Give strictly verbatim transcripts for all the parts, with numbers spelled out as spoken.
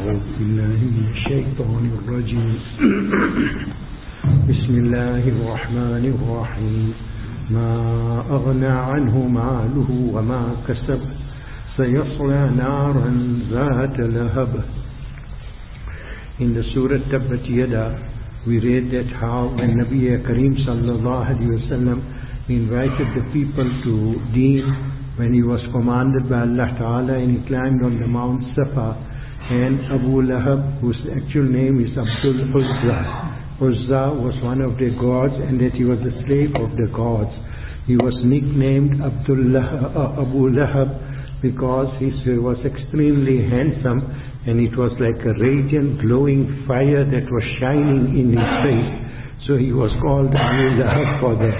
أعوذ بالله من الشيطان الرجيم بسم الله الرحمن الرحيم ما أغنى عنه ماله وما كسب سيصلى نارا ذات لهب. In the Surah Tabbat Yada, we read that how when Nabi Kareem sallallahu alaihi wasallam invited the people to Deen, when he was commanded by Allah Ta'ala and he climbed on the Mount Safa, and Abu Lahab, whose actual name is Abdul Uzza, Uzza was one of the gods, and that he was a slave of the gods. He was nicknamed Abdullah, uh, Abu Lahab because he was extremely handsome, and it was like a radiant glowing fire that was shining in his face. So he was called Abu Lahab for that.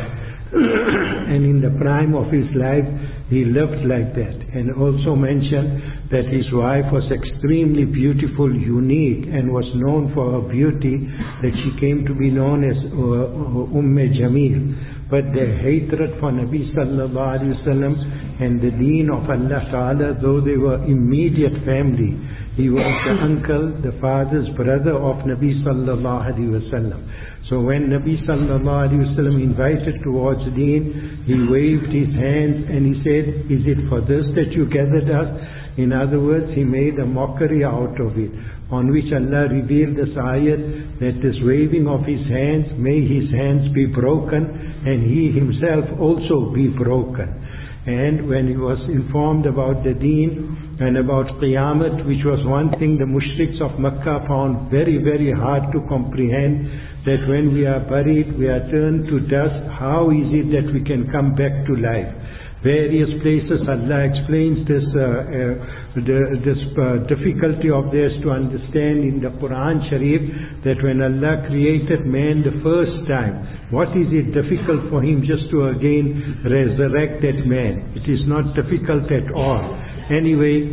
And in the prime of his life, he lived like that. And also mentioned that his wife was extremely beautiful, unique, and was known for her beauty, that she came to be known as uh, Umm Jamil. But their hatred for Nabi sallallahu alaihi wasallam and the deen of Allah Ta'ala, though they were immediate family, he was the uncle, the father's brother of Nabi sallallahu alaihi wasallam. So when Nabi sallallahu alaihi wasallam invited towards deen, he waved his hands and he said, "Is it for this that you gathered us?" In other words, he made a mockery out of it. On which Allah revealed this ayat that this waving of his hands, may his hands be broken and he himself also be broken. And when he was informed about the deen and about Qiyamah, which was one thing the mushriks of Makkah found very, very hard to comprehend, that when we are buried, we are turned to dust, how is it that we can come back to life? Various places Allah explains this, uh, uh, the, this uh, difficulty of theirs to understand in the Quran Sharif, that when Allah created man the first time, what is it difficult for him just to again resurrect that man? It is not difficult at all. Anyway,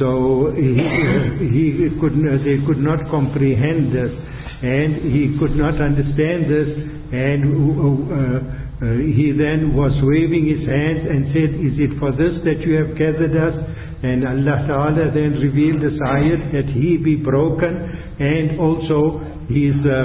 so he, he could, they could not comprehend this, and he could not understand this, and uh, Uh, he then was waving his hands and said, "Is it for this that you have gathered us?" And Allah Ta'ala then revealed this ayat that he be broken and also his uh,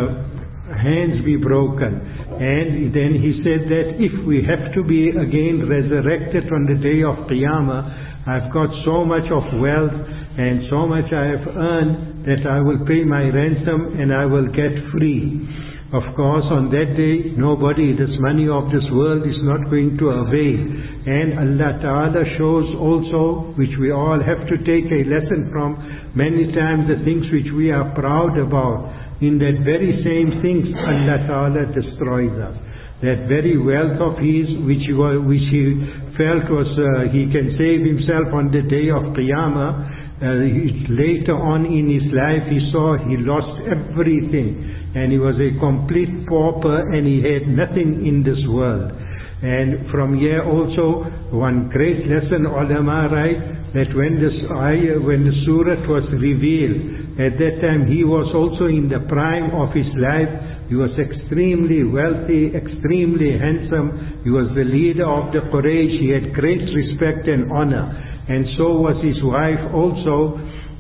hands be broken. And then he said that if we have to be again resurrected on the day of Qiyamah, I've got so much of wealth and so much I have earned that I will pay my ransom and I will get free. Of course, on that day, nobody, this money of this world is not going to avail. And Allah Ta'ala shows also, which we all have to take a lesson from, many times the things which we are proud about, in that very same things Allah Ta'ala destroys us. That very wealth of his, which he, was, which he felt was, uh, he can save himself on the day of Qiyamah, uh, later on in his life he saw he lost everything. And he was a complete pauper and he had nothing in this world. And from here also, one great lesson ulama write, that when this ayah, when the surah was revealed, at that time he was also in the prime of his life. He was extremely wealthy, extremely handsome. He was the leader of the Quraysh. He had great respect and honor. And so was his wife also,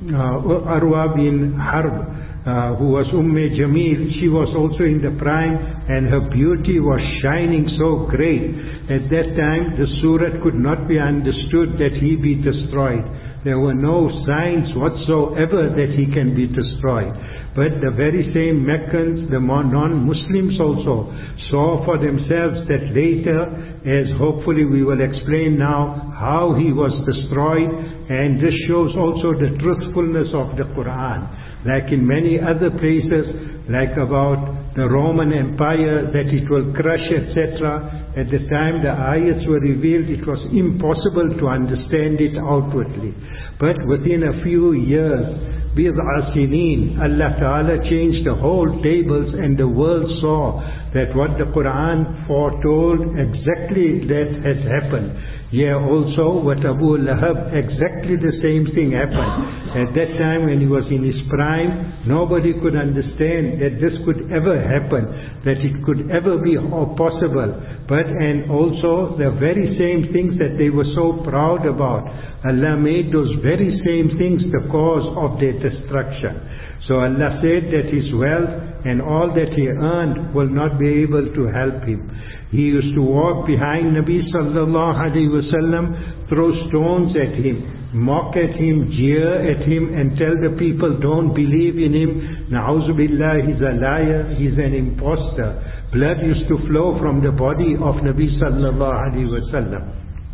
uh, Arwa bin Harb. Uh, who was Umm Jamil. She was also in the prime and her beauty was shining so great. At that time the surah could not be understood that he be destroyed. There were no signs whatsoever that he can be destroyed. But the very same Meccans, the non-Muslims also, saw for themselves that later, as hopefully we will explain now, how he was destroyed. And this shows also the truthfulness of the Quran. Like in many other places, like about the Roman Empire, that it will crush, et cetera. At the time the ayats were revealed, it was impossible to understand it outwardly. But within a few years, bid'a sinin, Allah Ta'ala changed the whole tables and the world saw that what the Quran foretold, exactly that has happened. Yeah, also what Abu Lahab, exactly the same thing happened. At that time when he was in his prime, nobody could understand that this could ever happen, that it could ever be possible. But, and also the very same things that they were so proud about, Allah made those very same things the cause of their destruction. So Allah said that his wealth and all that he earned will not be able to help him. He used to walk behind Nabi sallallahu alaihi wasallam, throw stones at him, mock at him, jeer at him, and tell the people, don't believe in him. Na'udhu billah, he's a liar, he's an impostor. Blood used to flow from the body of Nabi sallallahu alaihi wasallam.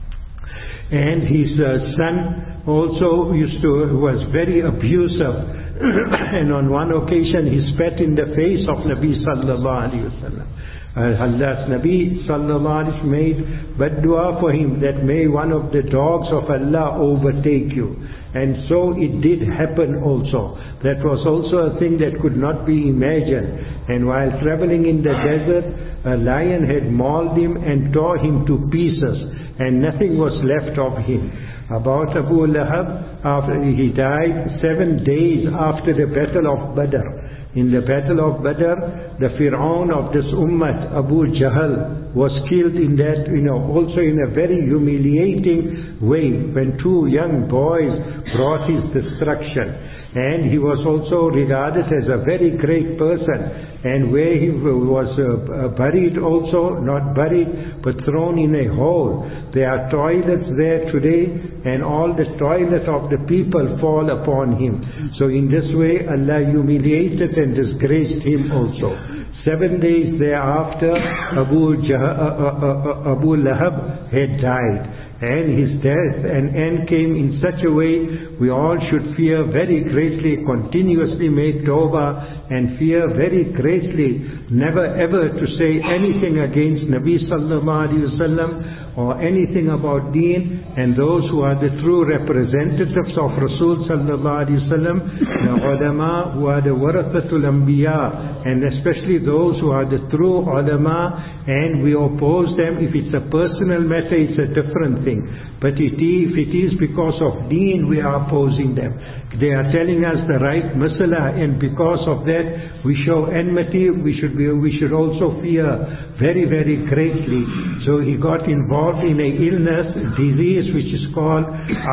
And his uh, son also used to, was very abusive. And on one occasion he spat in the face of Nabi sallallahu alaihi wasallam. Uh, Allah's Nabi sallallahu alaihi wasallam made bad dua for him that may one of the dogs of Allah overtake you. And so it did happen also. That was also a thing that could not be imagined. And while traveling in the desert, a lion had mauled him and tore him to pieces, and nothing was left of him. About Abu Lahab, after he died seven days after the battle of Badr. In the battle of Badr, the Fir'aun of this ummah, Abu Jahl, was killed in that, you know, also in a very humiliating way, when two young boys brought his destruction. And he was also regarded as a very great person. And where he was uh, buried also, not buried, but thrown in a hole. There are toilets there today, and all the toilets of the people fall upon him. So in this way, Allah humiliated and disgraced him also. Seven days thereafter, Abu, Jah uh, uh, uh, Abu Lahab had died. And his death and end came in such a way, we all should fear very greatly, continuously make tawbah, and fear very greatly, never ever to say anything against Nabi sallallahu alaihi wasallam or anything about deen. And those who are the true representatives of Rasul sallallahu alaihi wasallam, the ulama who are the warathatul anbiya, and especially those who are the true ulama, and we oppose them. If it's a personal matter, it's a different thing. But it is, if it is because of deen, we are opposing them. They are telling us the right masala, and because of that we show enmity. We should be, we should also fear very, very greatly. So he got involved in a illness, disease which is called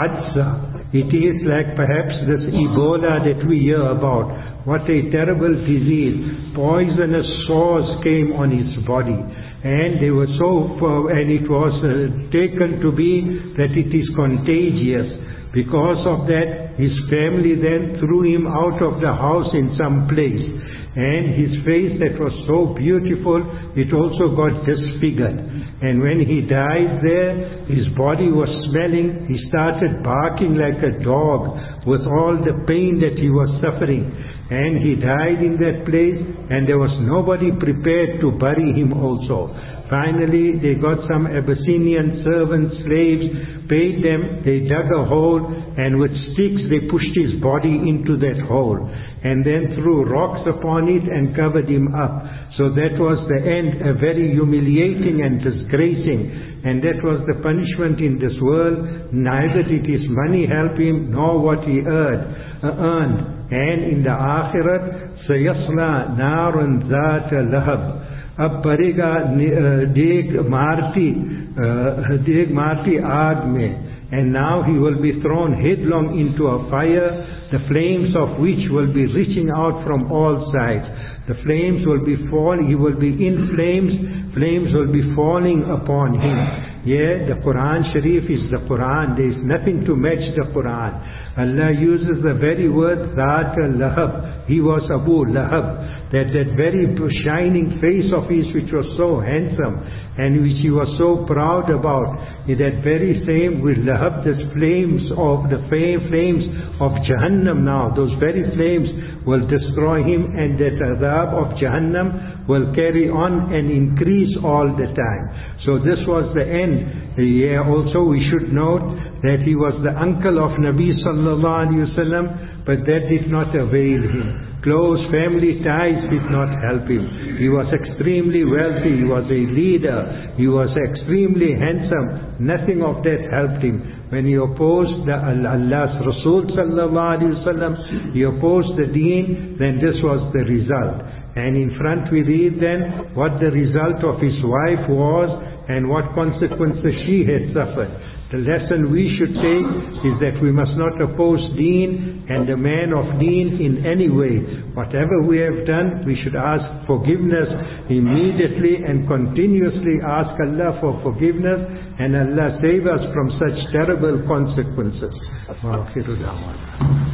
Adsa. It is like perhaps this Ebola that we hear about. What a terrible disease. Poisonous sores came on his body. And they were so, and it was uh, taken to be that it is contagious. Because of that, his family then threw him out of the house in some place. And his face that was so beautiful, it also got disfigured. And when he died there, his body was smelling. He started barking like a dog with all the pain that he was suffering. And he died in that place, and there was nobody prepared to bury him also. Finally, they got some Abyssinian servants, slaves, paid them, they dug a hole, and with sticks they pushed his body into that hole, and then threw rocks upon it and covered him up. So that was the end, a very humiliating and disgracing. And that was the punishment in this world. Neither did his money help him, nor what he earned. Uh, earned. And in the Akhirat, Sayasla Narun Zata Lahab. Ab barega deg marti, deg marti aag mein. And now he will be thrown headlong into a fire, the flames of which will be reaching out from all sides. The flames will be falling, he will be in flames, flames will be falling upon him. Yeah, the Quran Sharif is the Quran. There is nothing to match the Quran. Allah uses the very word Zat al-Lahab. He was Abu Lahab. That that very shining face of his, which was so handsome and which he was so proud about, that very same will Lahab, the flames of the flames of Jahannam now, those very flames will destroy him, and that azab of Jahannam will carry on and increase all the time. So this was the end. Yeah, also we should note that he was the uncle of Nabi sallallahu alaihi wasallam, but that did not avail him. Close family ties did not help him. He was extremely wealthy. He was a leader. He was extremely handsome. Nothing of that helped him. When he opposed the Allah's Rasul sallallahu alaihi wasallam, he opposed the deen, then this was the result. And in front we read then what the result of his wife was and what consequences she had suffered. The lesson we should take is that we must not oppose deen and the man of deen in any way. Whatever we have done, we should ask forgiveness immediately and continuously ask Allah for forgiveness, and Allah save us from such terrible consequences.